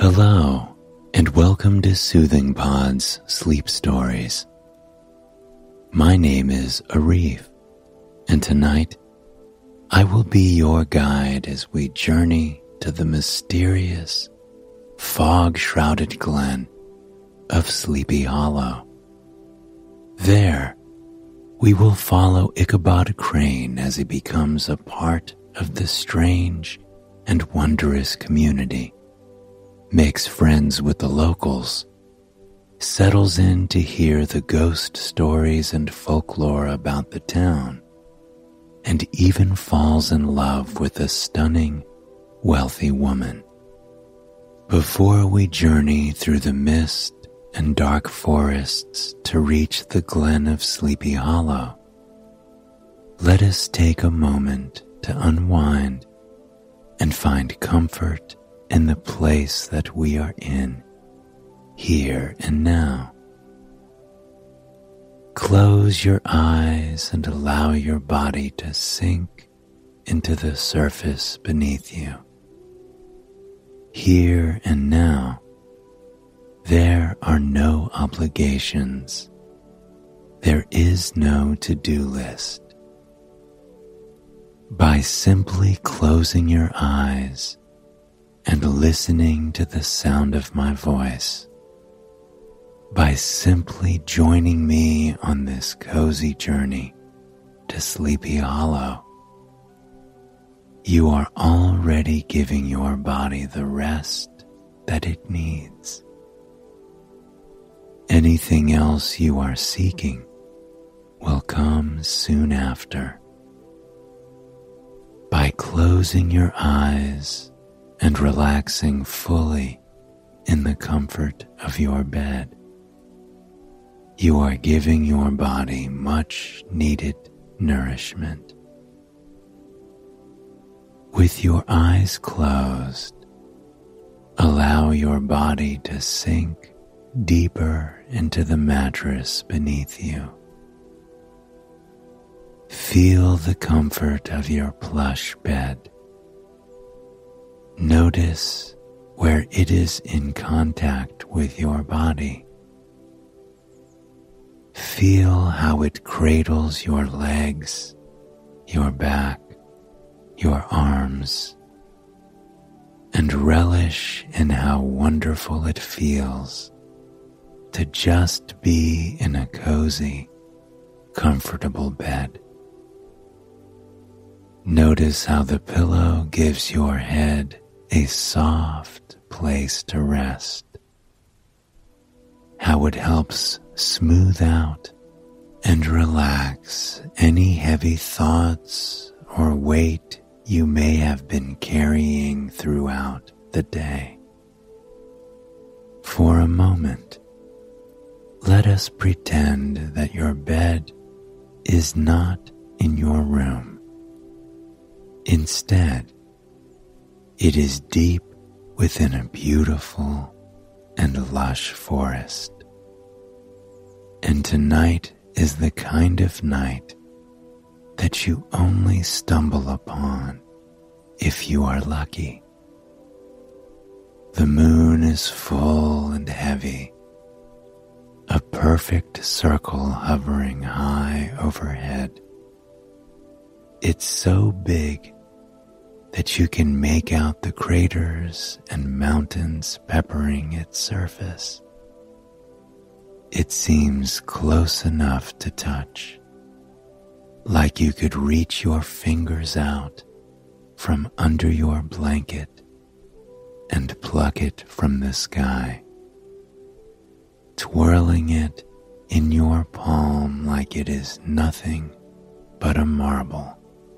Hello, and welcome to Soothing Pod's Sleep Stories. My name is Arif, and tonight I will be your guide as we journey to the mysterious, fog-shrouded glen of Sleepy Hollow. There, we will follow Ichabod Crane as he becomes a part of the strange and wondrous community, makes friends with the locals, settles in to hear the ghost stories and folklore about the town, and even falls in love with a stunning, wealthy woman. Before we journey through the mist and dark forests to reach the glen of Sleepy Hollow, let us take a moment to unwind and find comfort in the place that we are in, here and now. Close your eyes and allow your body to sink into the surface beneath you. Here and now, there are no obligations. There is no to-do list. By simply closing your eyes and listening to the sound of my voice, by simply joining me on this cozy journey to Sleepy Hollow, you are already giving your body the rest that it needs. Anything else you are seeking will come soon after. By closing your eyes and relaxing fully in the comfort of your bed, you are giving your body much needed nourishment. With your eyes closed, allow your body to sink deeper into the mattress beneath you. Feel the comfort of your plush bed. Notice where it is in contact with your body. Feel how it cradles your legs, your back, your arms, and relish in how wonderful it feels to just be in a cozy, comfortable bed. Notice how the pillow gives your head a soft place to rest, how it helps smooth out and relax any heavy thoughts or weight you may have been carrying throughout the day. For a moment, let us pretend that your bed is not in your room. Instead, it is deep within a beautiful and lush forest. And tonight is the kind of night that you only stumble upon if you are lucky. The moon is full and heavy, a perfect circle hovering high overhead. It's so big that you can make out the craters and mountains peppering its surface. It seems close enough to touch, like you could reach your fingers out from under your blanket and pluck it from the sky, twirling it in your palm like it is nothing but a marble.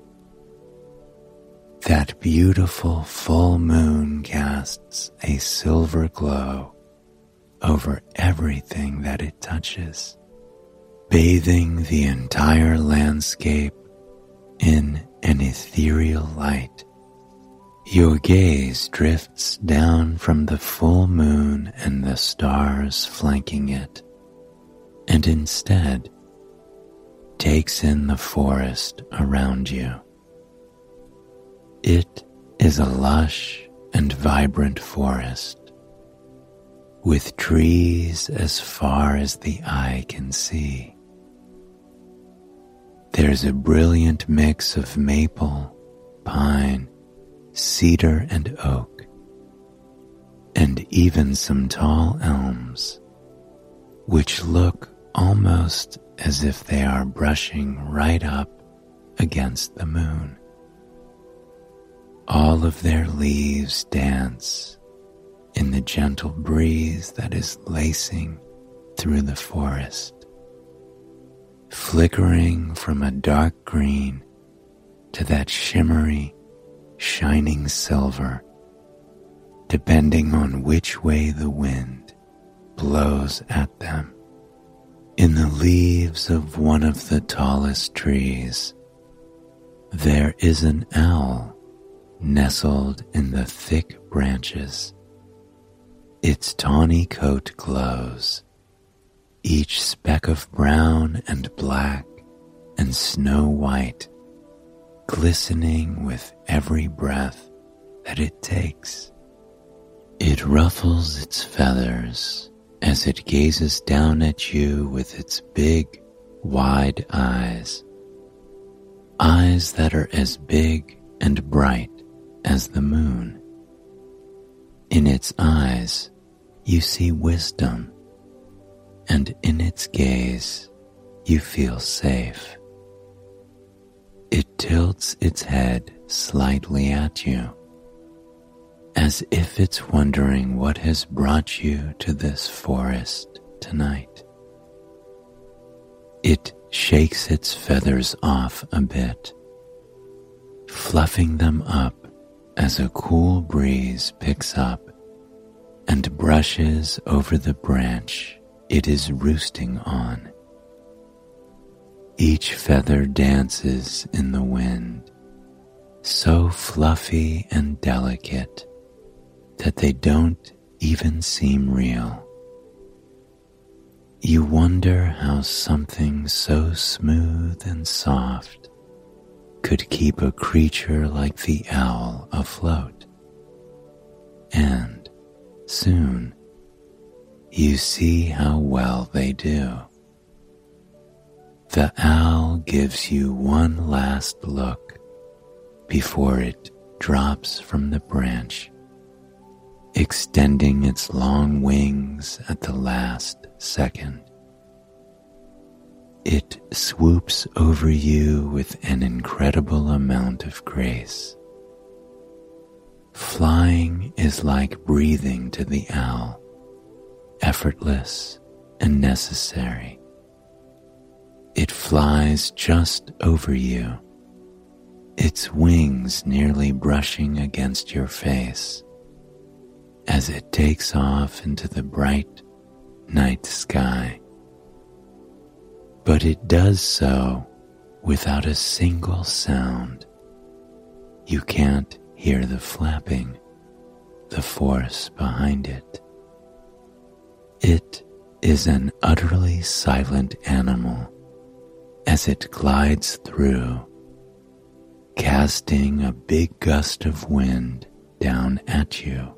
That beautiful full moon casts a silver glow over everything that it touches, bathing the entire landscape in an ethereal light. Your gaze drifts down from the full moon and the stars flanking it, and instead takes in the forest around you. It is a lush and vibrant forest with trees as far as the eye can see. There's a brilliant mix of maple, pine, cedar, and oak, and even some tall elms, which look almost as if they are brushing right up against the moon. All of their leaves dance in the gentle breeze that is lacing through the forest, flickering from a dark green to that shimmery, shining silver, depending on which way the wind blows at them. In the leaves of one of the tallest trees, there is an owl nestled in the thick branches. Its tawny coat glows, each speck of brown and black and snow white, glistening with every breath that it takes. It ruffles its feathers as it gazes down at you with its big, wide eyes. Eyes that are as big and bright as the moon. In its eyes, you see wisdom, and in its gaze, you feel safe. It tilts its head slightly at you, as if it's wondering what has brought you to this forest tonight. It shakes its feathers off a bit, fluffing them up as a cool breeze picks up and brushes over the branch it is roosting on. Each feather dances in the wind, so fluffy and delicate that they don't even seem real. You wonder how something so smooth and soft could keep a creature like the owl afloat. And soon, you see how well they do. The owl gives you one last look before it drops from the branch, extending its long wings at the last second. It swoops over you with an incredible amount of grace. Flying is like breathing to the owl, effortless and necessary. It flies just over you, its wings nearly brushing against your face as it takes off into the bright night sky. But it does so without a single sound. You can't hear the flapping, the force behind it. It is an utterly silent animal as it glides through, casting a big gust of wind down at you.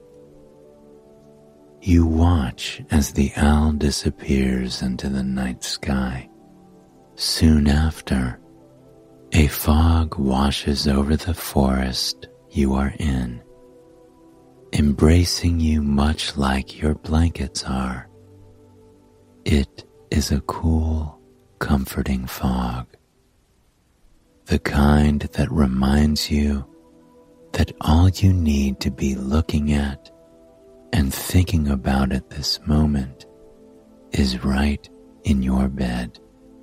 You watch as the owl disappears into the night sky. Soon after, a fog washes over the forest you are in, embracing you much like your blankets are. It is a cool, comforting fog, the kind that reminds you that all you need to be looking at and thinking about at this moment is right in your bed.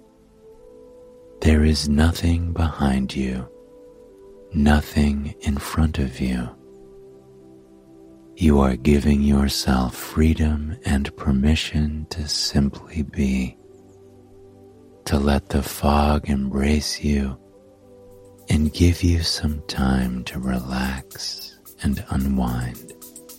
There is nothing behind you, nothing in front of you. You are giving yourself freedom and permission to simply be, to let the fog embrace you and give you some time to relax and unwind.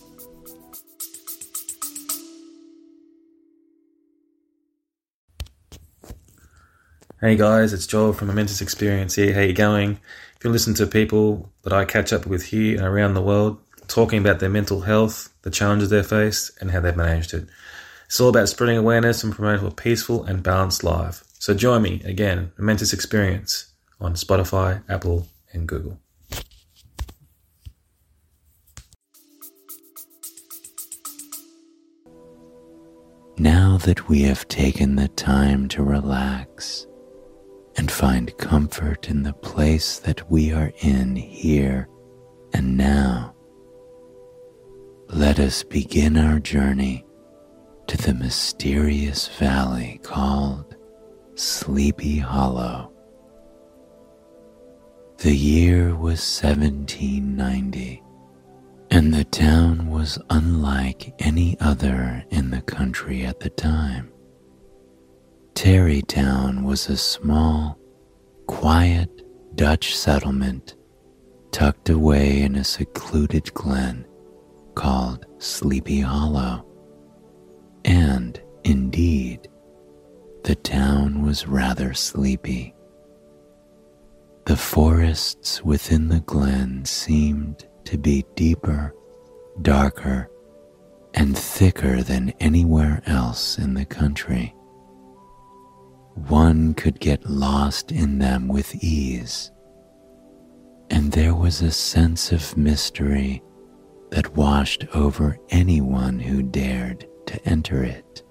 Hey guys, it's Joel from Momentous Experience here. How you going? If you listen to people that I catch up with here and around the world, talking about their mental health, the challenges they faced, and how they've managed it. It's all about spreading awareness and promoting a peaceful and balanced life. So join me again, Momentous Experience, on Spotify, Apple, and Google. Now that we have taken the time to relax and find comfort in the place that we are in here and now, let us begin our journey to the mysterious valley called Sleepy Hollow. The year was 1790, and the town was unlike any other in the country at the time. Tarrytown was a small, quiet Dutch settlement tucked away in a secluded glen called Sleepy Hollow. And, indeed, the town was rather sleepy. The forests within the glen seemed to be deeper, darker, and thicker than anywhere else in the country. One could get lost in them with ease, and there was a sense of mystery that washed over anyone who dared to enter it.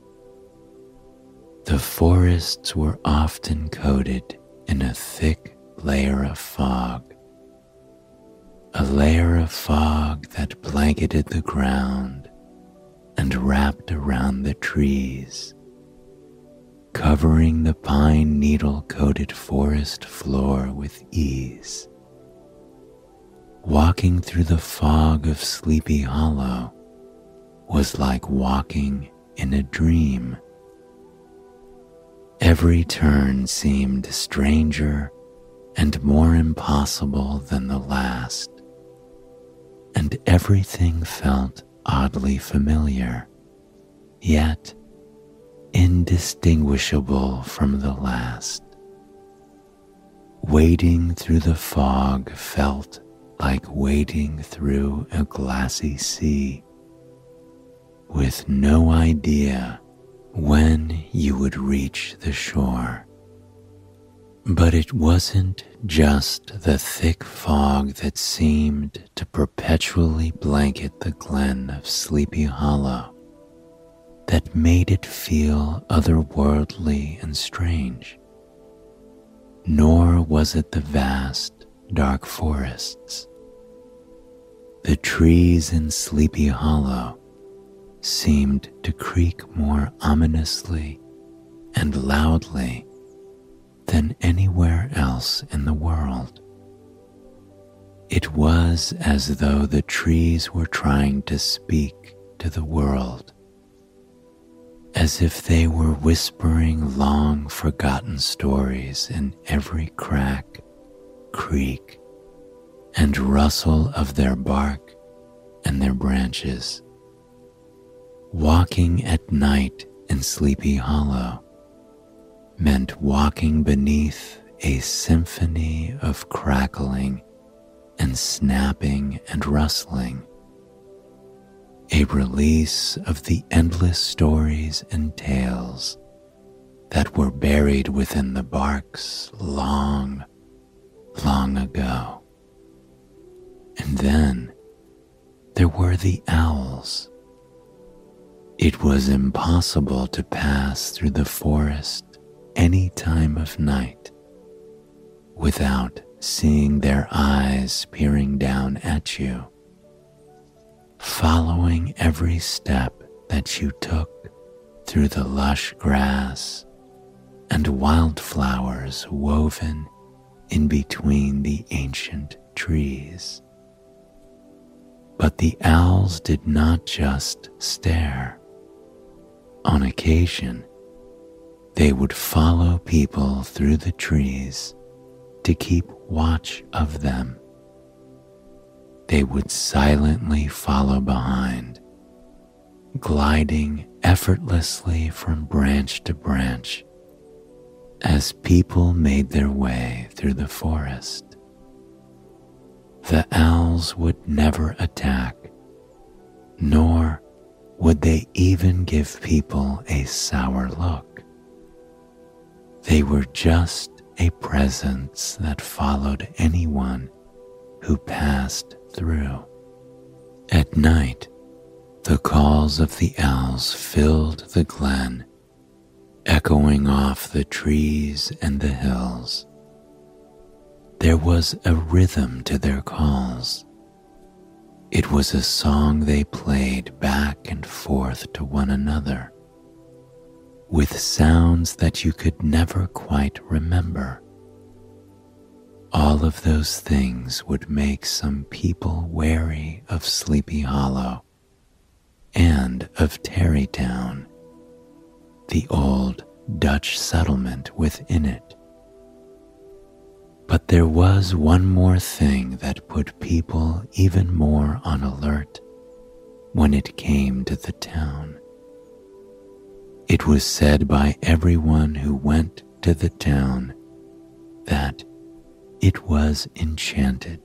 The forests were often coated in a thick layer of fog, a layer of fog that blanketed the ground and wrapped around the trees, covering the pine needle-coated forest floor with ease. Walking through the fog of Sleepy Hollow was like walking in a dream. Every turn seemed stranger and more impossible than the last, and everything felt oddly familiar, yet indistinguishable from the last. Wading through the fog felt like wading through a glassy sea, with no idea when you would reach the shore. But it wasn't just the thick fog that seemed to perpetually blanket the glen of Sleepy Hollow that made it feel otherworldly and strange, nor was it the vast, dark forests. The trees in Sleepy Hollow seemed to creak more ominously and loudly than anywhere else in the world. It was as though the trees were trying to speak to the world, as if they were whispering long forgotten stories in every crack, creak, and rustle of their bark and their branches. Walking at night in Sleepy Hollow meant walking beneath a symphony of crackling and snapping and rustling, a release of the endless stories and tales that were buried within the barks long, long ago. And then there were the owls. It was impossible to pass through the forest any time of night without seeing their eyes peering down at you, following every step that you took through the lush grass and wildflowers woven in between the ancient trees. But the owls did not just stare. On occasion, they would follow people through the trees to keep watch of them. They would silently follow behind, gliding effortlessly from branch to branch as people made their way through the forest. the owls would never attack, nor would they even give people a sour look. They were just a presence that followed anyone who passed through. At night, the calls of the owls filled the glen, echoing off the trees and the hills. There was a rhythm to their calls. It was a song they played back and forth to one another, with sounds that you could never quite remember. All of those things would make some people wary of Sleepy Hollow and of Tarrytown, the old Dutch settlement within it. But there was one more thing that put people even more on alert when it came to the town. It was said by everyone who went to the town that it was enchanted.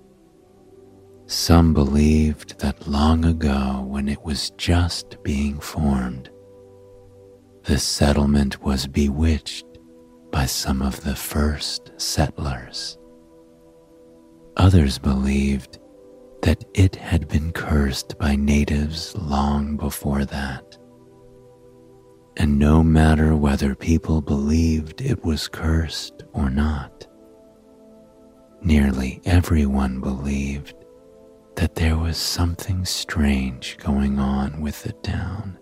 Some believed that long ago, when it was just being formed, the settlement was bewitched by some of the first settlers. Others believed that it had been cursed by natives long before that. And no matter whether people believed it was cursed or not, nearly everyone believed that there was something strange going on with the town,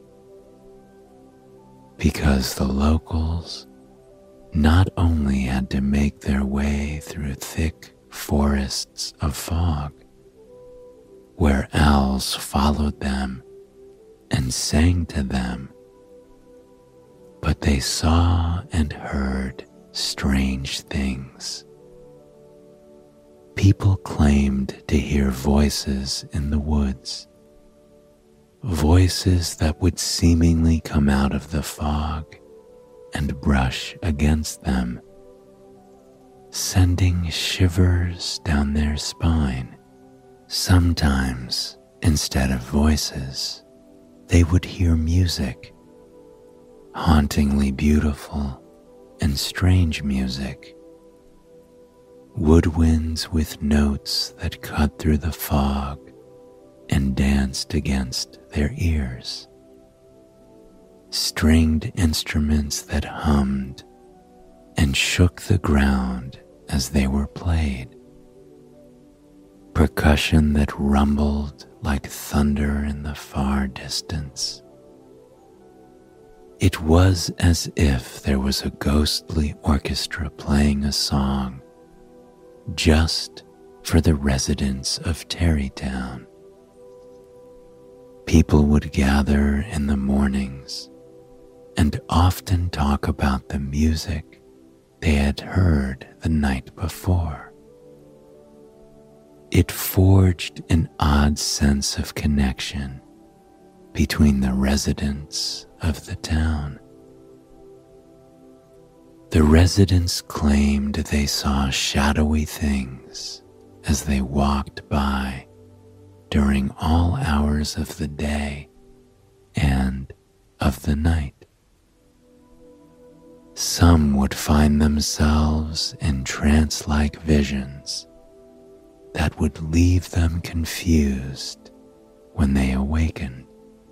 because the locals not only had to make their way through thick forests of fog, where owls followed them and sang to them, but they saw and heard strange things. People claimed to hear voices in the woods, voices that would seemingly come out of the fog and brush against them, sending shivers down their spine. Sometimes, instead of voices, they would hear music, hauntingly beautiful and strange music, woodwinds with notes that cut through the fog and danced against their ears, stringed instruments that hummed and shook the ground as they were played, percussion that rumbled like thunder in the far distance. It was as if there was a ghostly orchestra playing a song just for the residents of Tarrytown. People would gather in the mornings and often talk about the music they had heard the night before. It forged an odd sense of connection between the residents of the town. The residents claimed they saw shadowy things as they walked by during all hours of the day and of the night. Some would find themselves in trance-like visions that would leave them confused when they awakened.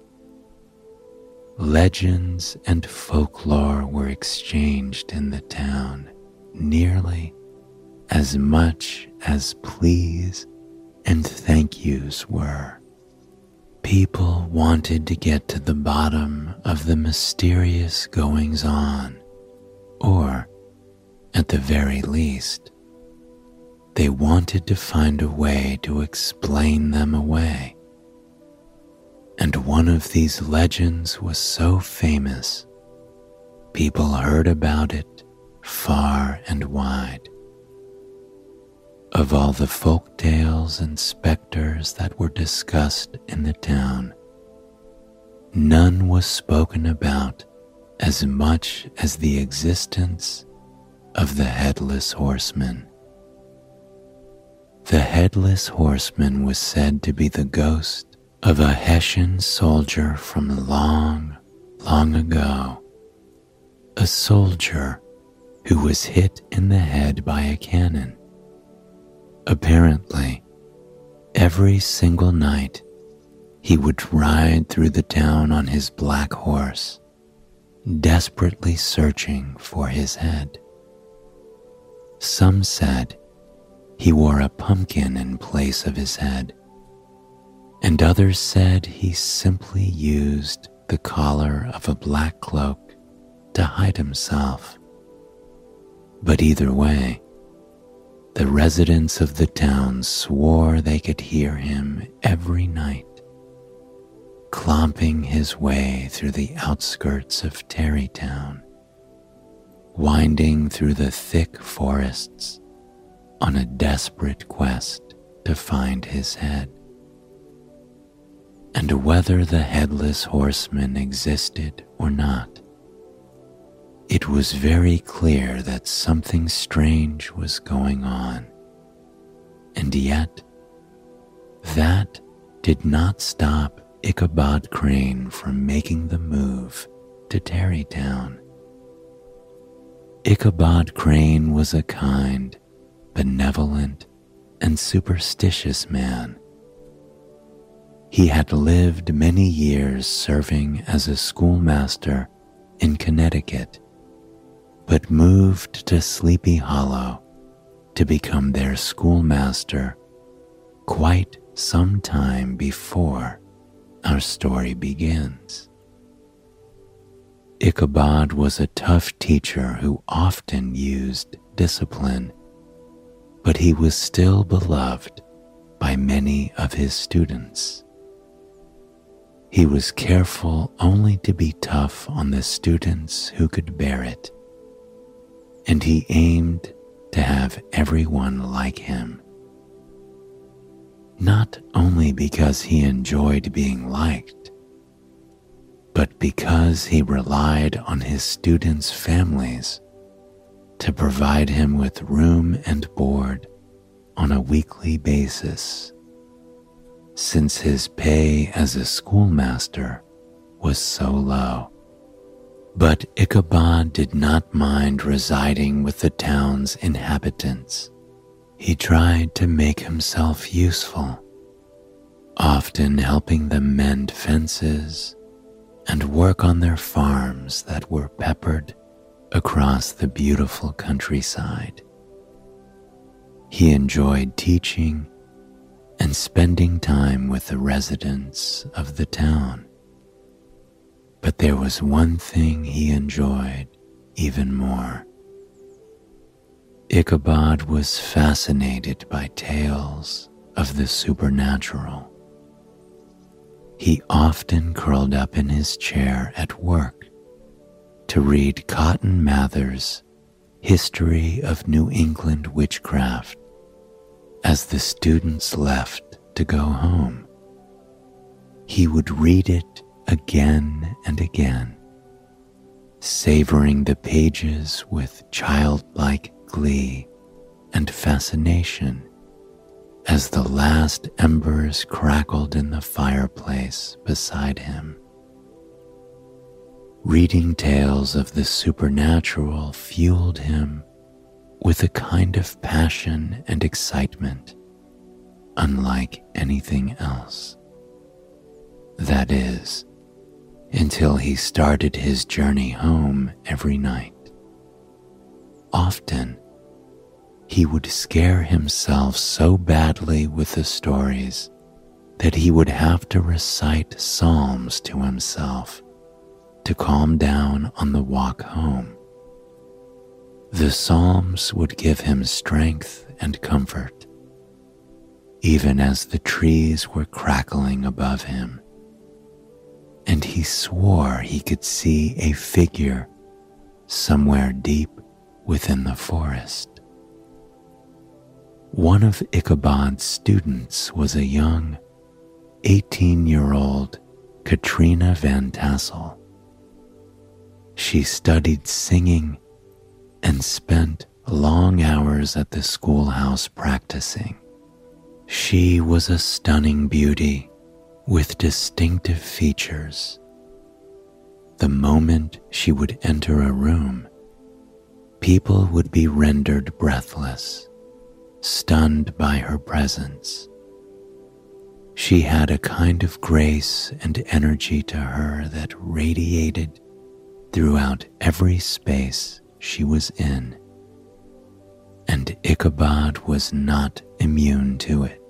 Legends and folklore were exchanged in the town nearly as much as pleas and thank yous were. People wanted to get to the bottom of the mysterious goings-on, or, at the very least, they wanted to find a way to explain them away. And one of these legends was so famous, people heard about it far and wide. Of all the folk tales and specters that were discussed in the town, none was spoken about as much as the existence of the Headless Horseman. The headless horseman was said to be the ghost of a Hessian soldier from long, long ago, a soldier who was hit in the head by a cannon. Apparently, every single night he would ride through the town on his black horse, desperately searching for his head. Some said he wore a pumpkin in place of his head, and others said he simply used the collar of a black cloak to hide himself. But either way, the residents of the town swore they could hear him every night, clomping his way through the outskirts of Tarrytown, winding through the thick forests on a desperate quest to find his head. And whether the headless horseman existed or not, it was very clear that something strange was going on. And yet, that did not stop Ichabod Crane from making the move to Tarrytown. Ichabod Crane was a kind, benevolent, and superstitious man. He had lived many years serving as a schoolmaster in Connecticut, but moved to Sleepy Hollow to become their schoolmaster quite some time before our story begins. Ichabod was a tough teacher who often used discipline, but he was still beloved by many of his students. He was careful only to be tough on the students who could bear it, and he aimed to have everyone like him. Not only because he enjoyed being liked, but because he relied on his students' families to provide him with room and board on a weekly basis, since his pay as a schoolmaster was so low. But Ichabod did not mind residing with the town's inhabitants. He tried to make himself useful, often helping them mend fences and work on their farms that were peppered across the beautiful countryside. He enjoyed teaching and spending time with the residents of the town. But there was one thing he enjoyed even more. Ichabod was fascinated by tales of the supernatural. He often curled up in his chair at work to read Cotton Mather's History of New England Witchcraft as the students left to go home. He would read it again and again, savoring the pages with childlike glee and fascination as the last embers crackled in the fireplace beside him. Reading tales of the supernatural fueled him with a kind of passion and excitement unlike anything else. That is, until he started his journey home every night. Often, he would scare himself so badly with the stories that he would have to recite psalms to himself to calm down on the walk home. The psalms would give him strength and comfort, even as the trees were crackling above him, and he swore he could see a figure somewhere deep within the forest. One of Ichabod's students was a young 18-year-old Katrina Van Tassel. She studied singing and spent long hours at the schoolhouse practicing. She was a stunning beauty with distinctive features. The moment she would enter a room, people would be rendered breathless, stunned by her presence. She had a kind of grace and energy to her that radiated throughout every space she was in, and Ichabod was not immune to it.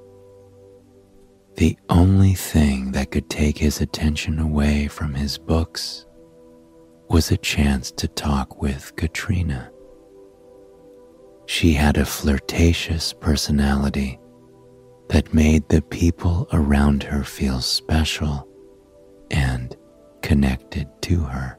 The only thing that could take his attention away from his books was a chance to talk with Katrina. She had a flirtatious personality that made the people around her feel special and connected to her.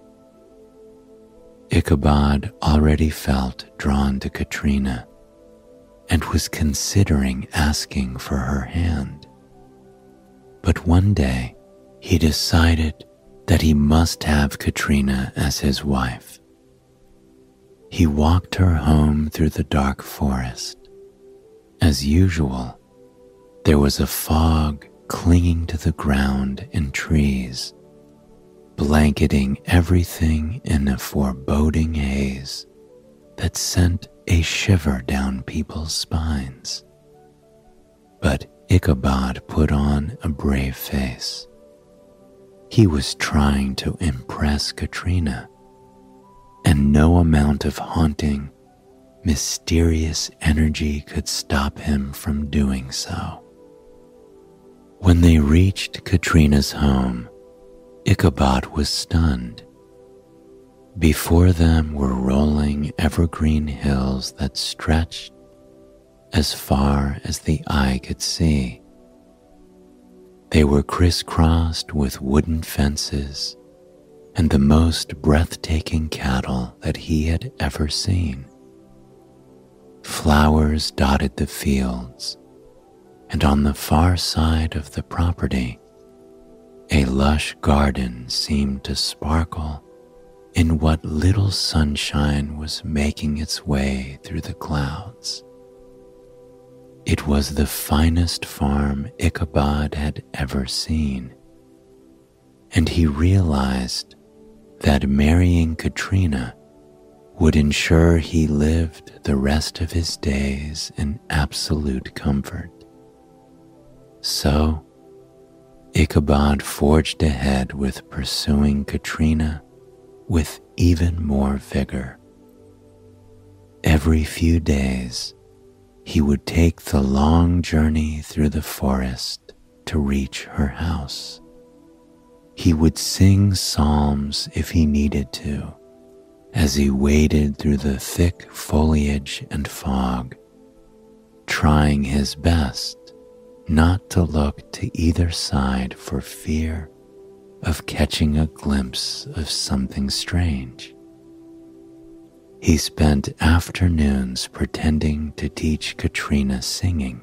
Ichabod already felt drawn to Katrina and was considering asking for her hand. But one day, he decided that he must have Katrina as his wife. He walked her home through the dark forest. As usual, there was a fog clinging to the ground and trees, blanketing everything in a foreboding haze that sent a shiver down people's spines. But Ichabod put on a brave face. He was trying to impress Katrina, and no amount of haunting, mysterious energy could stop him from doing so. When they reached Katrina's home, Ichabod was stunned. Before them were rolling evergreen hills that stretched as far as the eye could see. They were crisscrossed with wooden fences and the most breathtaking cattle that he had ever seen. Flowers dotted the fields, and on the far side of the property, a lush garden seemed to sparkle in what little sunshine was making its way through the clouds. It was the finest farm Ichabod had ever seen, and he realized that marrying Katrina would ensure he lived the rest of his days in absolute comfort. So, Ichabod forged ahead with pursuing Katrina with even more vigor. Every few days, he would take the long journey through the forest to reach her house. He would sing psalms if he needed to, as he waded through the thick foliage and fog, trying his best not to look to either side for fear of catching a glimpse of something strange. He spent afternoons pretending to teach Katrina singing,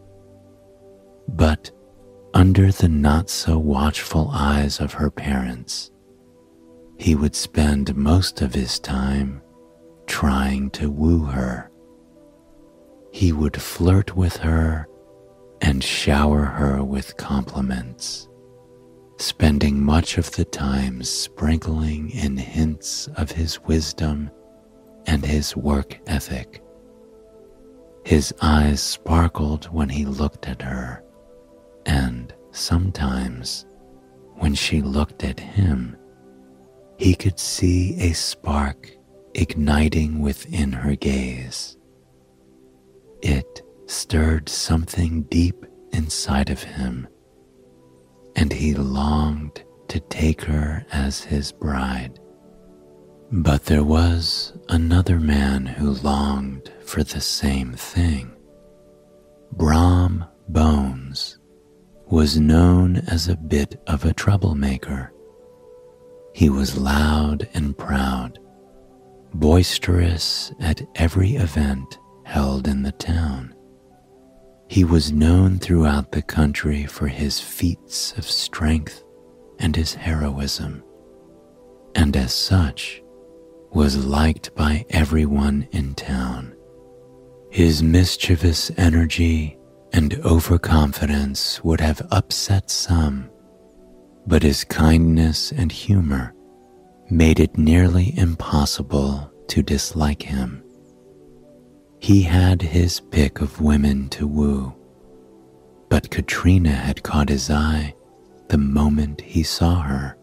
but under the not-so-watchful eyes of her parents, he would spend most of his time trying to woo her. He would flirt with her and shower her with compliments, spending much of the time sprinkling in hints of his wisdom and his work ethic. His eyes sparkled when he looked at her, and sometimes, when she looked at him, he could see a spark igniting within her gaze. It stirred something deep inside of him, and he longed to take her as his bride. But there was another man who longed for the same thing. Brom Bones was known as a bit of a troublemaker. He was loud and proud, boisterous at every event held in the town. He was known throughout the country for his feats of strength and his heroism, and as such was liked by everyone in town. His mischievous energy and overconfidence would have upset some, but his kindness and humor made it nearly impossible to dislike him. He had his pick of women to woo, but Katrina had caught his eye the moment he saw her.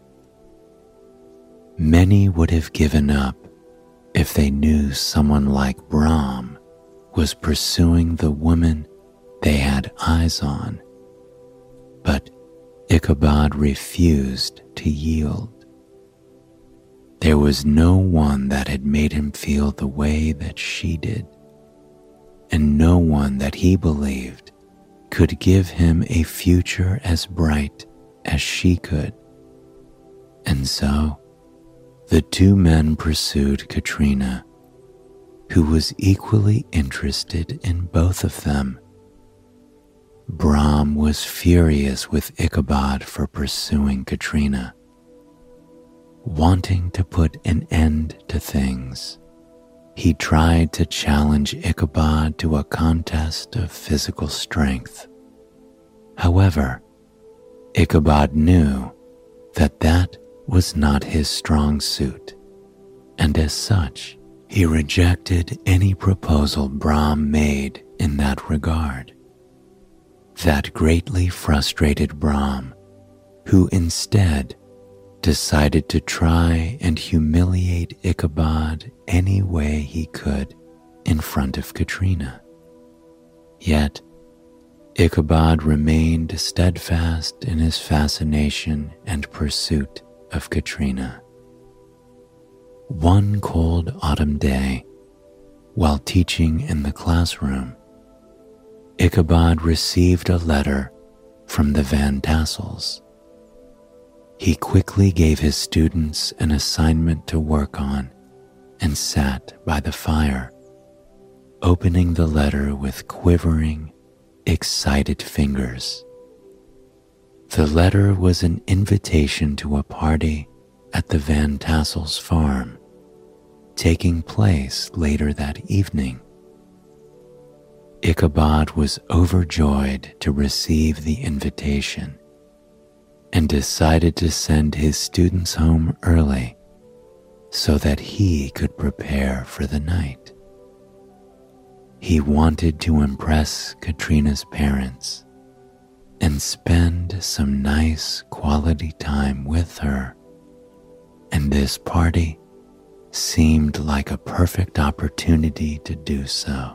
Many would have given up if they knew someone like Brahm was pursuing the woman they had eyes on, but Ichabod refused to yield. There was no one that had made him feel the way that she did, and no one that he believed could give him a future as bright as she could. And so, the two men pursued Katrina, who was equally interested in both of them. Brahm was furious with Ichabod for pursuing Katrina. Wanting to put an end to things, he tried to challenge Ichabod to a contest of physical strength. However, Ichabod knew that was not his strong suit, and as such, he rejected any proposal Brahm made in that regard. That greatly frustrated Brahm, who instead decided to try and humiliate Ichabod any way he could in front of Katrina. Yet, Ichabod remained steadfast in his fascination and pursuit of Katrina. One cold autumn day, while teaching in the classroom, Ichabod received a letter from the Van Tassels. He quickly gave his students an assignment to work on and sat by the fire, opening the letter with quivering, excited fingers. The letter was an invitation to a party at the Van Tassels farm, taking place later that evening. Ichabod was overjoyed to receive the invitation and decided to send his students home early so that he could prepare for the night. He wanted to impress Katrina's parents and spend some nice quality time with her, and this party seemed like a perfect opportunity to do so.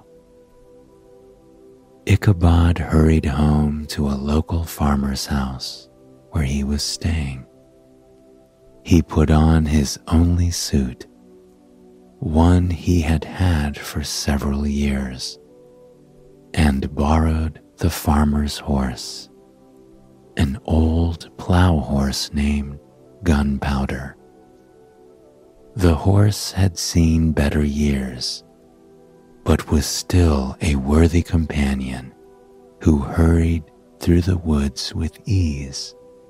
Ichabod hurried home to a local farmer's house where he was staying. He put on his only suit, one he had had for several years, and borrowed the farmer's horse, an old plow horse named Gunpowder. The horse had seen better years, but was still a worthy companion who hurried through the woods with ease.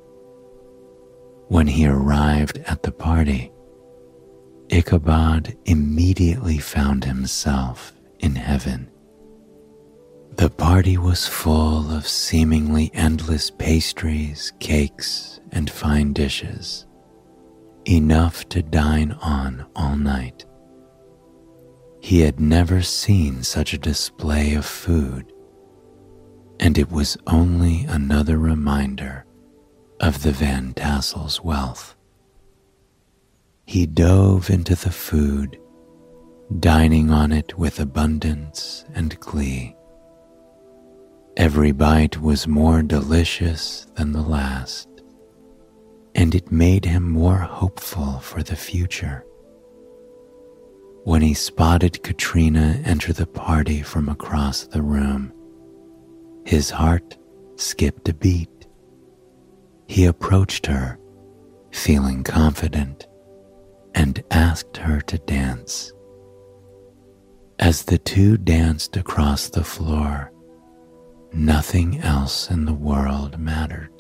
When he arrived at the party, Ichabod immediately found himself in heaven. The party was full of seemingly endless pastries, cakes, and fine dishes, enough to dine on all night. He had never seen such a display of food, and it was only another reminder of the Van Tassels' wealth. He dove into the food, dining on it with abundance and glee. Every bite was more delicious than the last, and it made him more hopeful for the future. When he spotted Katrina enter the party from across the room, his heart skipped a beat. He approached her, feeling confident, and asked her to dance. As the two danced across the floor, nothing else in the world mattered.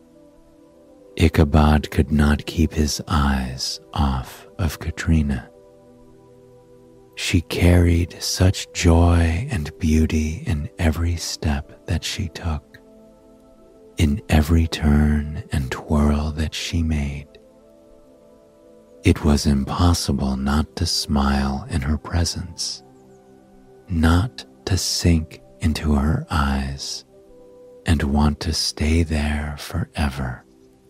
Ichabod could not keep his eyes off of Katrina. She carried such joy and beauty in every step that she took, in every turn and twirl that she made. It was impossible not to smile in her presence, not to sink into her eyes and want to stay there forever.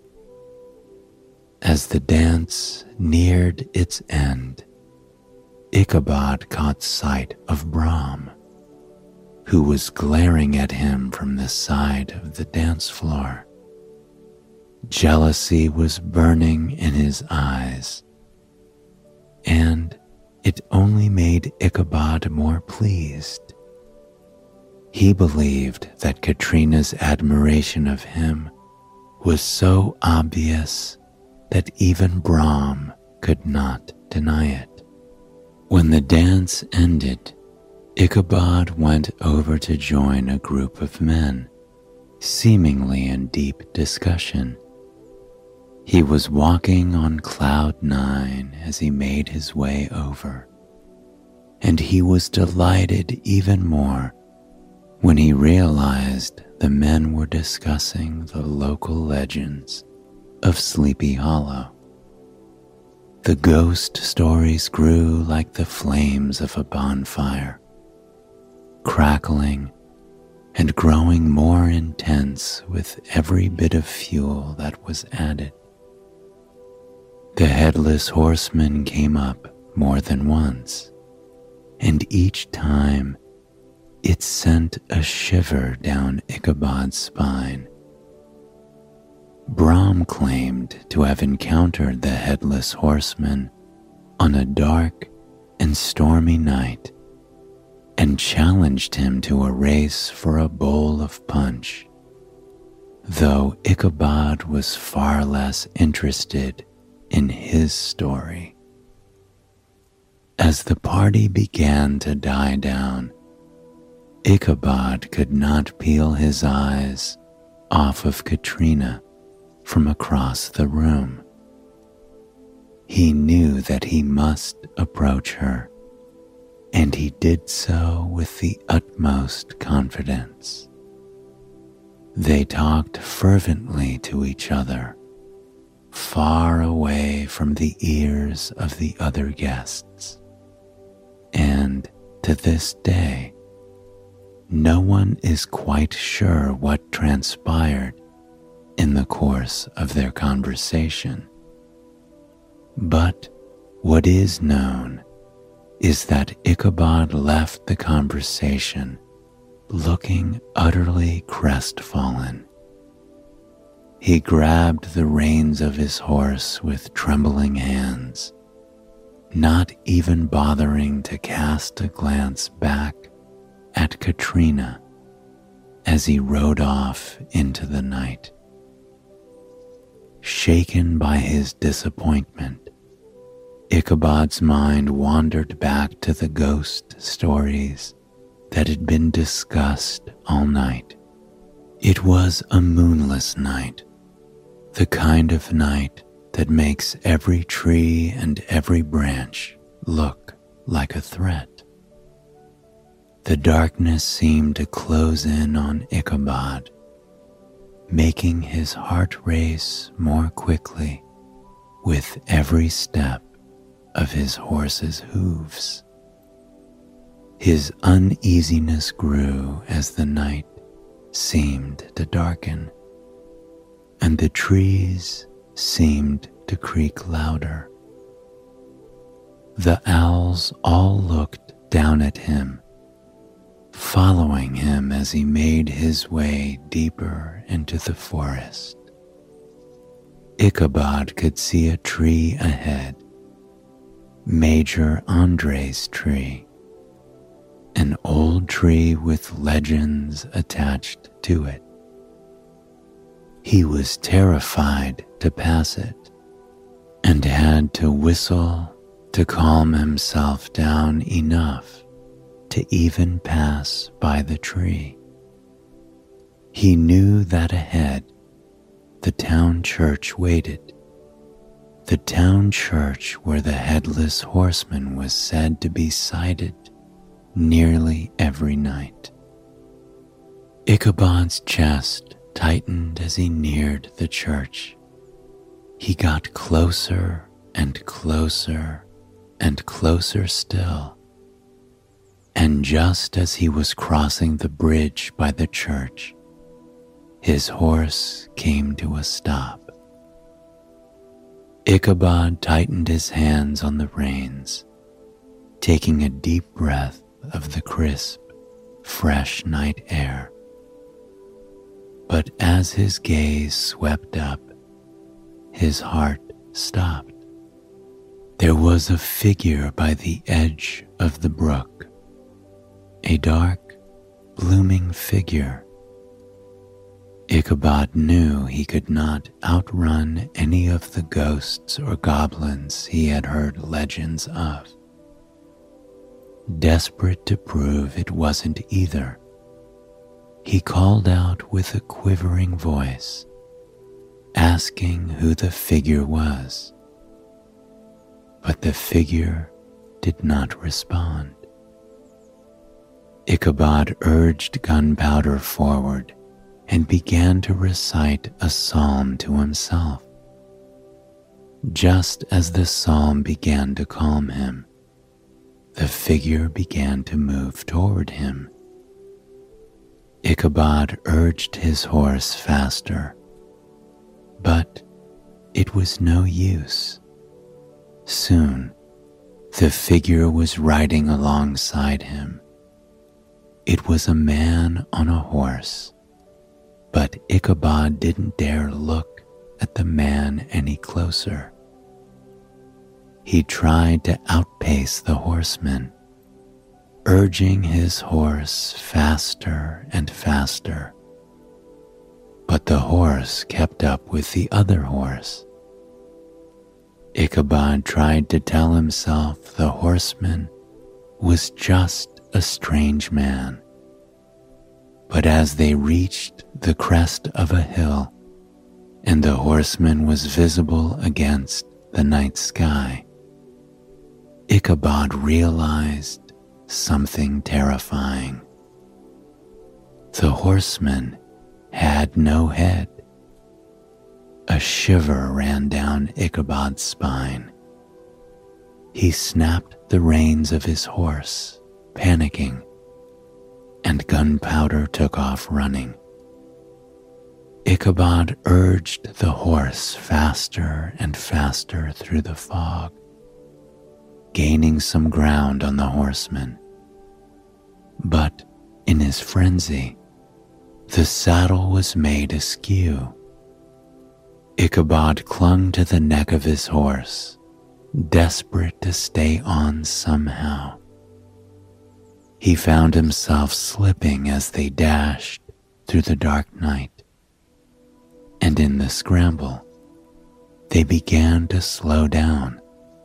As the dance neared its end, Ichabod caught sight of Brahm, who was glaring at him from the side of the dance floor. Jealousy was burning in his eyes, and it only made Ichabod more pleased. He believed that Katrina's admiration of him was so obvious that even Brahm could not deny it. When the dance ended, Ichabod went over to join a group of men, seemingly in deep discussion. He was walking on cloud 9 as he made his way over, and he was delighted even more when he realized the men were discussing the local legends of Sleepy Hollow. The ghost stories grew like the flames of a bonfire, crackling and growing more intense with every bit of fuel that was added. The headless horseman came up more than once, and each time it sent a shiver down Ichabod's spine. Brahm claimed to have encountered the headless horseman on a dark and stormy night and challenged him to a race for a bowl of punch, though Ichabod was far less interested in his story. As the party began to die down, Ichabod could not peel his eyes off of Katrina from across the room. He knew that he must approach her, and he did so with the utmost confidence. They talked fervently to each other, far away from the ears of the other guests, and to this day, no one is quite sure what transpired in the course of their conversation. But what is known is that Ichabod left the conversation looking utterly crestfallen. He grabbed the reins of his horse with trembling hands, not even bothering to cast a glance back at Katrina as he rode off into the night. Shaken by his disappointment, Ichabod's mind wandered back to the ghost stories that had been discussed all night. It was a moonless night, the kind of night that makes every tree and every branch look like a threat. The darkness seemed to close in on Ichabod, making his heart race more quickly with every step of his horse's hooves. His uneasiness grew as the night seemed to darken, and the trees seemed to creak louder. The owls all looked down at him, following him as he made his way deeper into the forest. Ichabod could see a tree ahead, Major Andre's tree, an old tree with legends attached to it. He was terrified to pass it and had to whistle to calm himself down enough to even pass by the tree. He knew that ahead the town church waited, the town church where the headless horseman was said to be sighted nearly every night. Ichabod's chest tightened as he neared the church. He got closer and closer and closer still, and just as he was crossing the bridge by the church, his horse came to a stop. Ichabod tightened his hands on the reins, taking a deep breath of the crisp, fresh night air. But as his gaze swept up, his heart stopped. There was a figure by the edge of the brook, a dark, blooming figure. Ichabod knew he could not outrun any of the ghosts or goblins he had heard legends of. Desperate to prove it wasn't either, he called out with a quivering voice, asking who the figure was. But the figure did not respond. Ichabod urged Gunpowder forward and began to recite a psalm to himself. Just as the psalm began to calm him, the figure began to move toward him. Ichabod urged his horse faster, but it was no use. Soon, the figure was riding alongside him. It was a man on a horse, but Ichabod didn't dare look at the man any closer. He tried to outpace the horseman, urging his horse faster and faster. But the horse kept up with the other horse. Ichabod tried to tell himself the horseman was just a strange man. But as they reached the crest of a hill, and the horseman was visible against the night sky, Ichabod realized something terrifying. The horseman had no head. A shiver ran down Ichabod's spine. He snapped the reins of his horse, panicking, and Gunpowder took off running. Ichabod urged the horse faster and faster through the fog, gaining some ground on the horseman. But in his frenzy, the saddle was made askew. Ichabod clung to the neck of his horse, desperate to stay on somehow. He found himself slipping as they dashed through the dark night, and in the scramble, they began to slow down.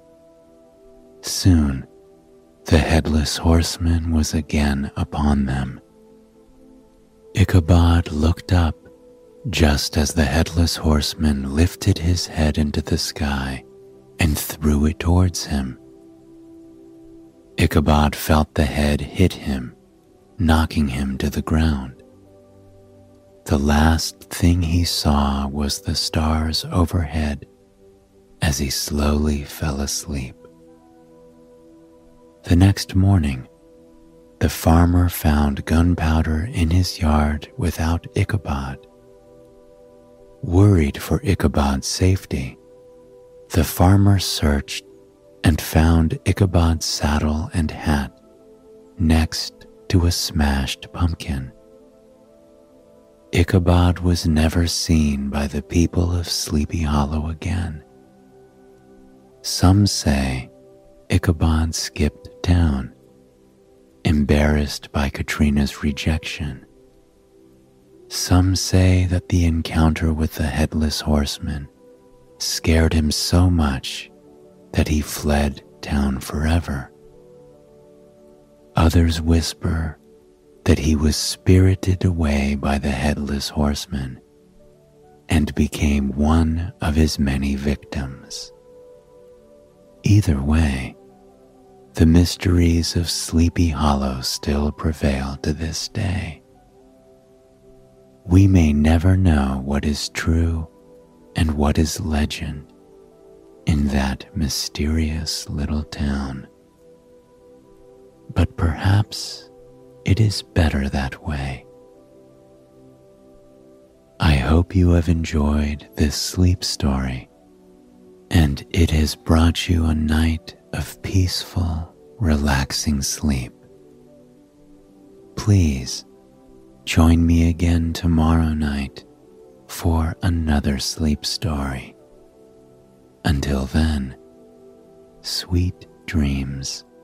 Soon, the headless horseman was again upon them. Ichabod looked up just as the headless horseman lifted his head into the sky and threw it towards him. Ichabod felt the head hit him, knocking him to the ground. The last thing he saw was the stars overhead as he slowly fell asleep. The next morning, the farmer found Gunpowder in his yard without Ichabod. Worried for Ichabod's safety, the farmer searched and found Ichabod's saddle and hat next to a smashed pumpkin. Ichabod was never seen by the people of Sleepy Hollow again. Some say Ichabod skipped town, embarrassed by Katrina's rejection. Some say that the encounter with the headless horseman scared him so much that he fled town forever. Others whisper that he was spirited away by the headless horseman and became one of his many victims. Either way, the mysteries of Sleepy Hollow still prevail to this day. We may never know what is true and what is legend in that mysterious little town, but perhaps it is better that way. I hope you have enjoyed this sleep story, and it has brought you a night of peaceful, relaxing sleep. Please join me again tomorrow night for another sleep story. Until then, sweet dreams.